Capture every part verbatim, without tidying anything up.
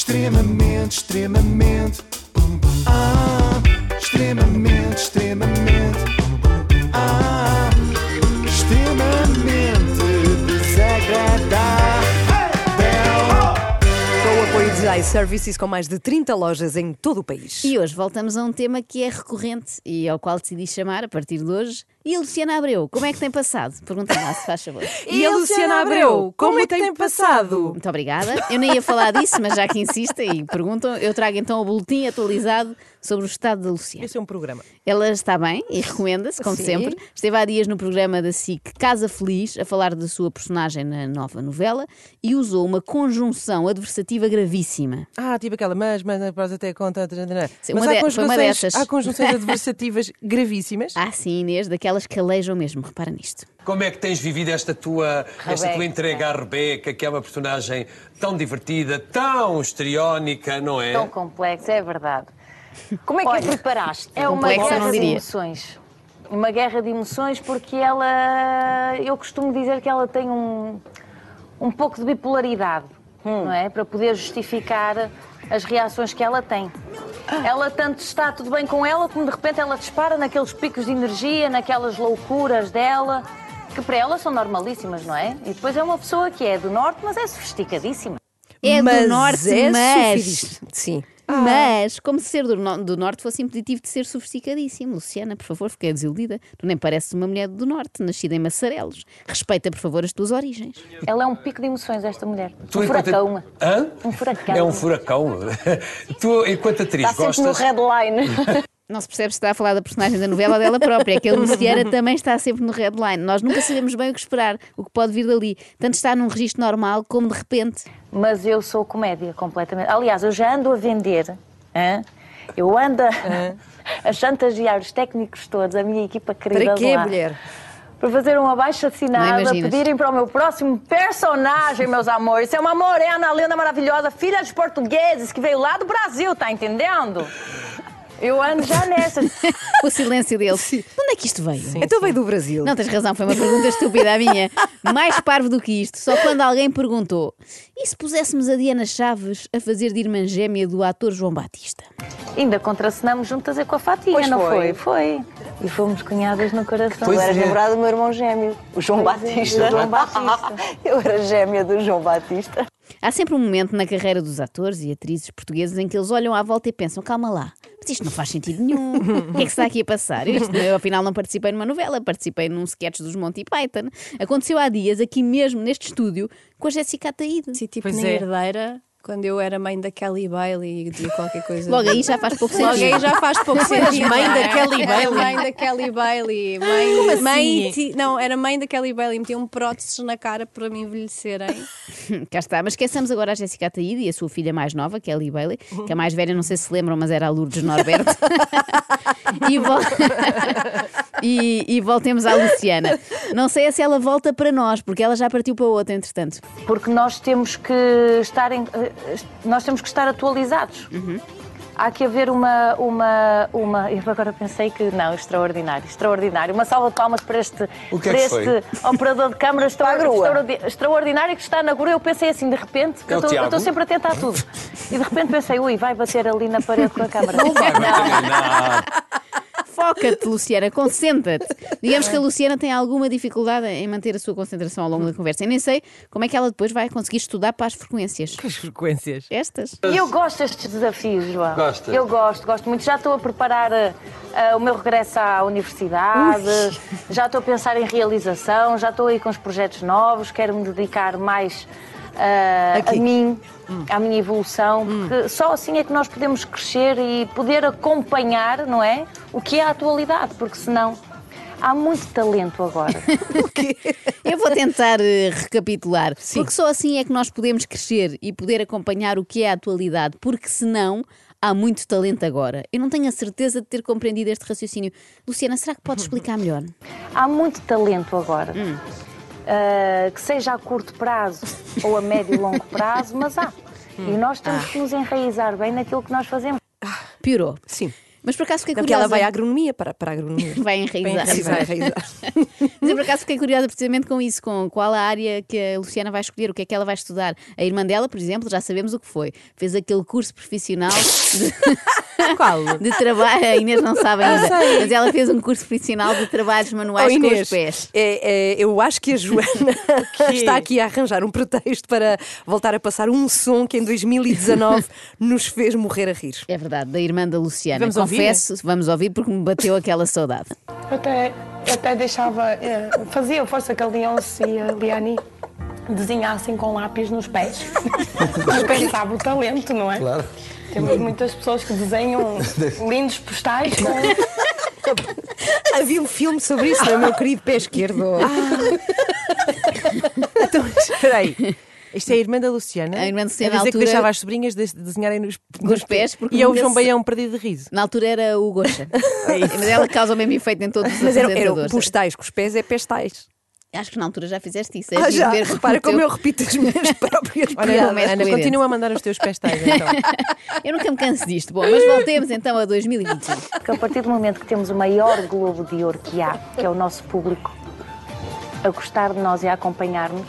Extremamente, extremamente. Ah, extremamente, extremamente. Ah, extremamente desagradável. Com o apoio de iServices, com mais de trinta lojas em todo o país. E hoje voltamos a um tema que é recorrente e ao qual decidi chamar, a partir de hoje, e a Luciana Abreu, como é que tem passado? Pergunta lá, se faz favor. E a Luciana Abreu, como é que tem passado? Muito obrigada. Eu nem ia falar disso, mas já que insistem e perguntam, eu trago então o boletim atualizado sobre o estado da Luciana. Esse é um programa. Ela está bem e recomenda-se, como Sim. sempre. Esteve há dias no programa da S I C Casa Feliz a falar da sua personagem na nova novela e usou uma conjunção adversativa gravíssima. Ah, tipo aquela, mas, mas, após até conta. Sim, Mas uma há de- foi uma conjugações, dessas. há conjunções adversativas gravíssimas. Ah, sim, Inês, daquelas que alejam mesmo. Repara nisto. Como é que tens vivido esta tua, esta tua entrega à Rebeca, que é uma personagem tão divertida, tão histriónica, não é? Tão complexo, é verdade. Como é que Olha, a preparaste? É uma Complexa, não guerra de diria. emoções. Uma guerra de emoções porque ela... Eu costumo dizer que ela tem um, um pouco de bipolaridade, não é? Para poder justificar as reações que ela tem. Ela tanto está tudo bem com ela, como de repente ela dispara naqueles picos de energia, naquelas loucuras dela, que para ela são normalíssimas, não é? E depois é uma pessoa que é do norte, mas é sofisticadíssima. É Mas do norte, é mas... sofisticado. Sim. Mas, como se ser do, no- do norte fosse impeditivo de ser sofisticadíssimo. Luciana, por favor, fiquei desiludida. Tu nem pareces uma mulher do norte, nascida em Massarelos. Respeita, por favor, as tuas origens. Ela é um pico de emoções, esta mulher. Tu, um enquanto- furacão. Hã? Um furacão. É um furacão. Tu, enquanto atriz, Está sempre no gostas... headline. Não se percebe se está a falar da personagem da novela ou dela própria. É que a Luciana também está sempre no headline. Nós nunca sabemos bem o que esperar, o que pode vir dali. Tanto está num registro normal, como de repente. Mas eu sou comédia, completamente. Aliás, eu já ando a vender, hã? Eu ando a, a chantagear os técnicos todos, a minha equipa querida Para de quê, lá, mulher? para fazer um abaixo Não assinado, a imaginas. pedirem para o meu próximo personagem, meus amores. Isso é uma morena, linda, maravilhosa, filha dos portugueses, que veio lá do Brasil, tá entendendo? Eu ando já nessas. O silêncio dele. De onde é que isto veio? Então veio do Brasil. Não, tens razão, foi uma pergunta estúpida a minha. Mais parvo do que isto, só quando alguém perguntou: e se puséssemos a Diana Chaves a fazer de irmã gêmea do ator João Batista? Ainda contracenamos juntas é com a Fatinha, Pois não foi. foi? Foi. E fomos cunhadas no coração. Pois Tu eras é. namorada do meu irmão gêmeo, o João Batista. o João Batista. Eu era gêmea do João Batista. Há sempre um momento na carreira dos atores e atrizes portugueses em que eles olham à volta e pensam: calma lá, mas isto não faz sentido nenhum. O que é que está aqui a passar? Eu, isto, eu afinal não participei numa novela, participei num sketch dos Monty Python. Aconteceu há dias, aqui mesmo neste estúdio, com a Jéssica Ataíde. Sim, tipo Pois na é. Herdeira, quando eu era mãe da Kelly Bailey e de qualquer coisa. Logo aí já faz pouco Logo sentido. aí já faz pouco sentido. mãe da Kelly Era Bailey? mãe da Kelly Bailey. Mãe, Como assim? mãe, ti- não, era mãe da Kelly Bailey. Metiam próteses na cara para me envelhecerem. Cá está, mas esqueçamos agora a Jéssica Ataíde e a sua filha mais nova, Kelly Bailey, que a mais velha, não sei se se lembram, mas era a Lourdes Norberto. e, vol- e, e voltemos à Luciana. Não sei se ela volta para nós, porque ela já partiu para outra, entretanto. Porque nós temos que estar, em, eh, nós temos que estar atualizados. Há que haver uma, uma, uma. Eu agora pensei que. Não, extraordinário, extraordinário. Uma salva de palmas para este, O que é para que este operador de câmara extra, Para a grua. extraordi- extraordinário que está na grua. Eu pensei assim, de repente, É eu o estou- eu Tiago? estou sempre atenta a tudo. E de repente pensei, ui, vai bater ali na parede com a câmara. Não vai bater em nada. Foca-te, Luciana, concentra-te. Digamos que a Luciana tem alguma dificuldade em manter a sua concentração ao longo da conversa. E nem sei como é que ela depois vai conseguir estudar para as frequências. As frequências. Estas. E eu gosto destes desafios, João. Gosta? Eu gosto, gosto muito. Já estou a preparar eh, eh, o meu regresso à universidade, já estou a pensar em realização, já estou aí com os projetos novos, quero me dedicar mais eh, a Aqui. mim, à minha evolução, porque só assim é que nós podemos crescer e poder acompanhar, não é? O que é a atualidade, porque senão há muito talento agora. Eu vou tentar eh, recapitular, porque só assim é que nós podemos crescer e poder acompanhar o que é a atualidade, porque senão há muito talento agora. Eu não tenho a certeza de ter compreendido este raciocínio. Luciana, será que podes explicar melhor? Há muito talento agora. Uh, que seja a curto prazo ou a médio e longo prazo, mas há. E nós temos que nos enraizar bem naquilo que nós fazemos. Piorou. Sim. Mas por acaso fiquei Porque curiosa. ela vai à agronomia, para, para a agronomia. Vai enraizar. Sim, vai enraizar. Mas eu por acaso fiquei curiosa precisamente com isso, com qual a área que a Luciana vai escolher, o que é que ela vai estudar. A irmã dela, por exemplo, já sabemos o que foi. Fez aquele curso profissional de, Qual? de trabalho. A Inês não sabe ainda, mas ela fez um curso profissional de trabalhos manuais Oh, com Inês, os pés. é, é, eu acho que a Joana está aqui a arranjar um pretexto para voltar a passar um som que em dois mil e dezanove nos fez morrer a rir. É verdade, da irmã da Luciana. Vamos ouvir? Confesso, vamos ouvir porque me bateu aquela saudade. Eu até, eu até deixava, eh, fazia força que a Leonce e a Liane desenhassem com lápis nos pés. Eu pensava o talento, não é? Claro. Temos muitas pessoas que desenham lindos postais com... Havia um filme sobre isso, não é, meu querido pé esquerdo? Então, espera aí. Isto é a irmã da Luciana. A irmã da Luciana, a dizer na que altura- deixava as sobrinhas de desenharem nos, Nos pés, porque E é o nunca João se- Baião perdido de riso. Na altura era o Gocha. Mas ela causa o mesmo efeito em todos os Mas eram, eram apresentadores. postais, com os pés é pestais. Acho que na altura já fizeste isso. É Ah, giro já, ver repara o como teu- eu repito as minhas próprias Olha, piadas. como és Ana, coerente. continua a mandar os teus pestais então. Eu nunca me canso disto. Bom, mas voltemos então a dois mil e vinte e um. Porque a partir do momento que temos o maior globo de ouro que há, que é o nosso público, a gostar de nós e a acompanhar-nos,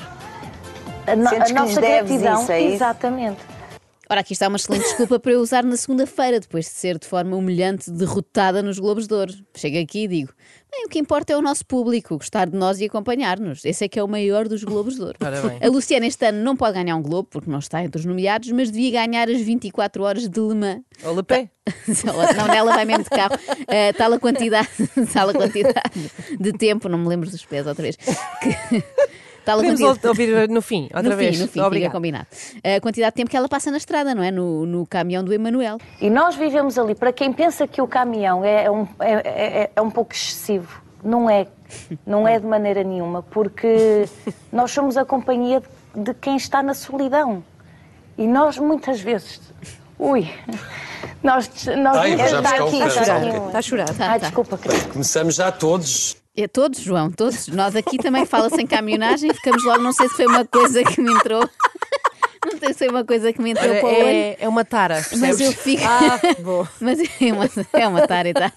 a, no- Sentes a que lhes nossa deves gratidão, isso, é isso? exatamente. Ora, aqui está uma excelente desculpa para eu usar na segunda-feira, depois de ser de forma humilhante derrotada nos Globos de Ouro. Chego aqui e digo: bem, o que importa é o nosso público, gostar de nós e acompanhar-nos. Esse é que é o maior dos Globos de Ouro. Ora bem. A Luciana este ano não pode ganhar um Globo, porque não está entre os nomeados, mas devia ganhar as vinte e quatro horas de Le Mans. Ou Le Pé. Ela- Não, nela vai mesmo de carro. Uh, tal a quantidade, tal a quantidade de tempo, não me lembro dos pés outra vez. Que, tal a Podemos quantidade- ouvir no fim, outra no vez. fim, no fim, fica Obrigado. combinado. A quantidade de tempo que ela passa na estrada, não é? No, no caminhão do Emanuel. E nós vivemos ali, para quem pensa que o caminhão é um, é, é- é um pouco excessivo, não é. Não é de maneira nenhuma, porque nós somos a companhia de, de quem está na solidão. E nós, muitas vezes, ui, nós, nós Ai, está vamos cá um aqui, bocadinho. está aqui. Está a chorar. Tá, Ai, tá. desculpa, querida. Começamos já todos. É todos, João, todos. Nós aqui também fala-se em caminhonagem, ficamos logo, não sei se foi uma coisa que me entrou. Não sei se foi uma coisa que me entrou Olha, para o olho. é, é uma tara, Mas percebes? eu fico. Ah, bom. Mas é uma, é uma tara, exato.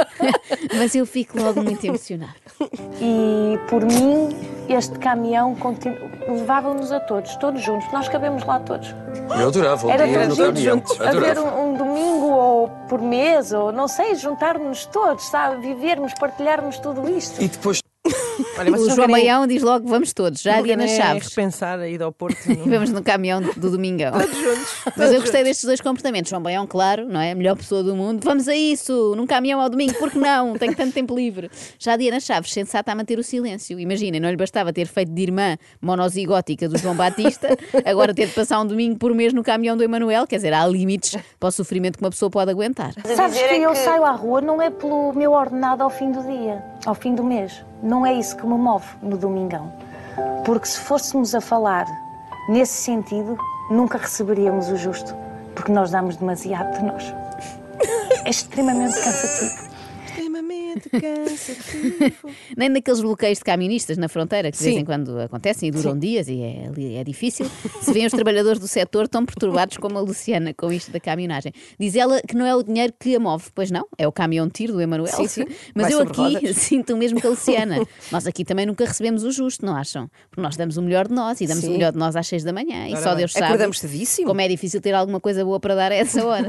Mas eu fico logo muito emocionada. E por mim, este caminhão continu... levava-nos a todos, todos juntos. Nós cabemos lá todos. Eu adorava um Era dia no todos caminhão. juntos. Haver Adorava. um, um domingo ou por mês, ou não sei, juntar-nos todos, sabe? Vivermos, partilharmos tudo isto. E depois Olha, vocês O não João querem- Baião diz logo: vamos todos, já a não Diana querem Chaves. repensar a ida ao Porto. E não? vamos no caminhão do Domingão. Todos juntos. Mas eu gostei destes dois comportamentos. João Baião, claro, não é? A melhor pessoa do mundo. Vamos a isso, num caminhão ao domingo, porque não? Tenho tanto tempo livre. Já a Diana Chaves, sensata a manter o silêncio. Imaginem, não lhe bastava ter feito de irmã monozigótica do João Batista, agora ter de passar um domingo por mês no caminhão do Emanuel. Quer dizer, há limites para o sofrimento que uma pessoa pode aguentar. Sabes dizer que é eu que- saio à rua não é pelo meu ordenado ao fim do dia, ao fim do mês. Não é isso que me move no domingão. Porque se fôssemos a falar nesse sentido, nunca receberíamos o justo. Porque nós damos demasiado de nós. É extremamente cansativo. Extremamente cansativo. Nem naqueles bloqueios de camionistas na fronteira, que de vez Sim. em quando acontecem e duram dias e é, é difícil, se vêem os trabalhadores do setor tão perturbados como a Luciana com isto da caminhonagem. Diz ela que não é o dinheiro que a move, pois não, é o caminhão de tiro do Emanuel. Sim, sim. Mas Vai eu sobre aqui rodas. sinto o mesmo que a Luciana. Nós aqui também nunca recebemos o justo, não acham? Porque nós damos o melhor de nós e damos Sim. o melhor de nós às seis da manhã e Ora só bem. Deus sabe Acordamos cedíssimo. como é difícil ter alguma coisa boa para dar a essa hora.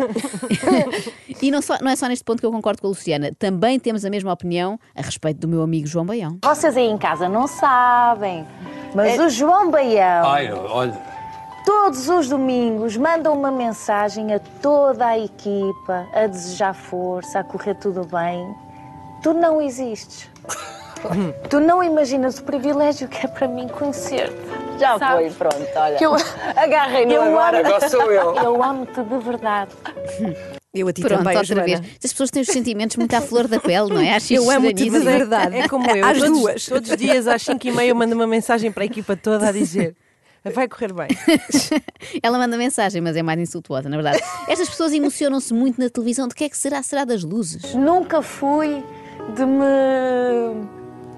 E não, só, não é só neste ponto que eu concordo com a Luciana, também temos a mesma opinião a respeito do meu amigo João Baião. Vocês aí em casa não sabem, mas o João Baião, Ai, olha. todos os domingos, manda uma mensagem a toda a equipa a desejar força, a correr tudo bem. Tu não existes. Tu não imaginas o privilégio que é para mim conhecer-te. Já Sabes? foi, pronto, olha. Que eu, Agarrem-no eu agora. amo- Agora sou eu. eu amo-te de verdade. Eu a ti Pronto, também, outra Joana. vez. As pessoas têm os sentimentos muito à flor da pele, não é? Acho Eu isto amo-te de estranhíssimo. verdade. É como eu. Às todos, duas. Todos os dias às cinco e meia eu mando uma mensagem para a equipa toda a dizer: vai correr bem. Ela manda mensagem, mas é mais insultuosa, na verdade. Estas pessoas emocionam-se muito na televisão. De que é que será? Será das luzes? Nunca fui de me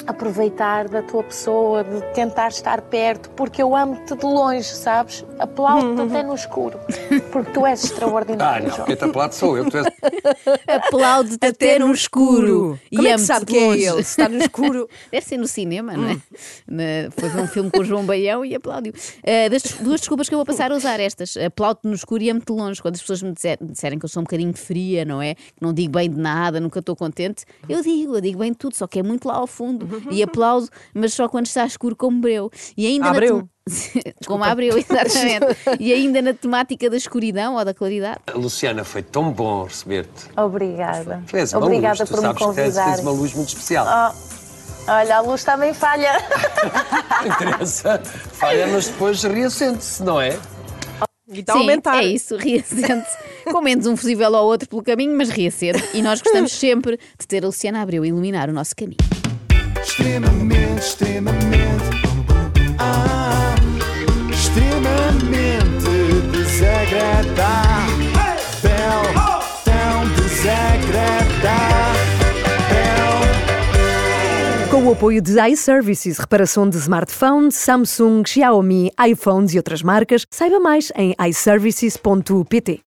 aproveitar da tua pessoa, de tentar estar perto, porque eu amo-te de longe, sabes? Aplaudo-te até no escuro, porque tu és Ah, extraordinário, não, João. quem te aplaude sou eu. Tu és... Aplaude-te até no escuro. Como é que amo-te sabe de que é longe. ele? Se está no escuro. Deve ser no cinema, não é? Na- Foi ver um filme com o João Baião e aplaudiu. Uh, das duas desculpas que eu vou passar a usar estas. Aplaudo-te no escuro e amo-te de longe. Quando as pessoas me disser- me disserem que eu sou um bocadinho fria, não é? Que não digo bem de nada, nunca estou contente. Eu digo, eu digo bem de tudo, só que é muito lá ao fundo. E aplaudo, mas só quando está escuro como breu. E ainda na Abreu. tem- Como abriu, exatamente. E ainda na temática da escuridão ou da claridade. Luciana, foi tão bom receber-te. Obrigada. Tu és uma Obrigada luz, tu por me sabes que tens, convidar. tens uma luz muito especial. Oh, olha, a luz também falha. Não interessa. Falha, mas depois reacende-se, não é? E está a Sim, aumentar. é isso, reacende. Com menos um fusível ao outro pelo caminho, mas reacende. E nós gostamos sempre de ter a Luciana Abreu a iluminar o nosso caminho. Extremamente, extremamente. Ah, extremamente desagradável. Tão desagradável. Com o apoio de iServices, reparação de smartphones, Samsung, Xiaomi, iPhones e outras marcas, saiba mais em i services ponto pt.